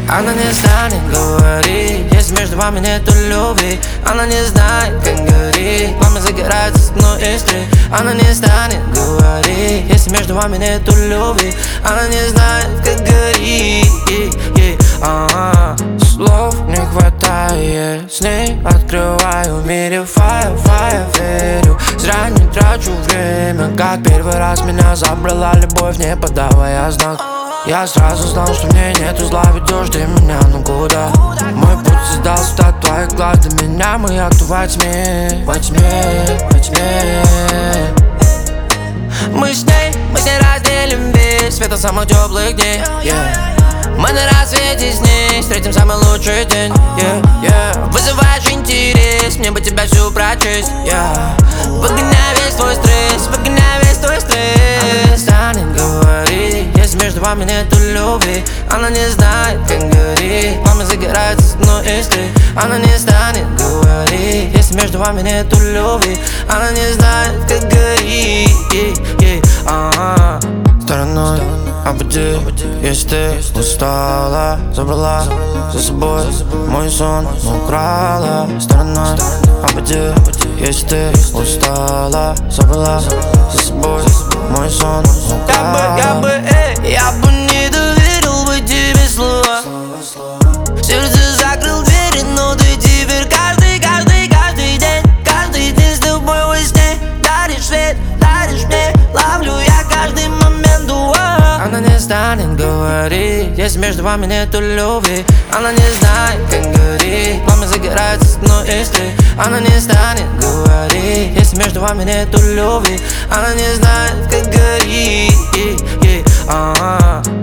Она не станет говорить, если между вами нету любви. Она не знает, как гореть, пламя загорается с одной искры. Она не станет говорить, если между вами нету любви. Она не знает, как гореть. Слов не хватает, с ней открываю в мире файл, верю. Зря не трачу время, как первый раз меня забрала любовь, не подавая знак. Я сразу знал, что мне нету зла, ведешь ты меня, ну куда? Мой путь создался от твоих глаз, для меня маяк во тьме, во тьме, во тьме. Мы с ней разделим весь свет от самых теплых дней, Мы на рассвете с ней встретим самый лучший день, Вызываешь интерес, мне бы тебя всю прочесть, Выгоняй весь твой стресс, выгоняй весь твой стресс. Она не станет говорить, если между вами нету любви. Она не знает, как гореть, пламя загорается с одной искры. Она не станет говорить, если между вами нету любви. Она не знает, как гореть. Стороной обойди, если ты устала, забрала за собой мой сон, но украла. Стороной обойди, если ты устала, забрала за собой мой сон, но украла. Я бы не доверил бы тебе слова. Сердце закрыл двери, но ты теперь каждый день с тобой во сне. Даришь свет, даришь мне, ловлю я каждый момент. Она не станет говорить, если между вами нету любви. Она не знает, как гореть, пламя загорается с одной искры. Она не станет говорить, если между вами нету любви. Она не знает, как гореть.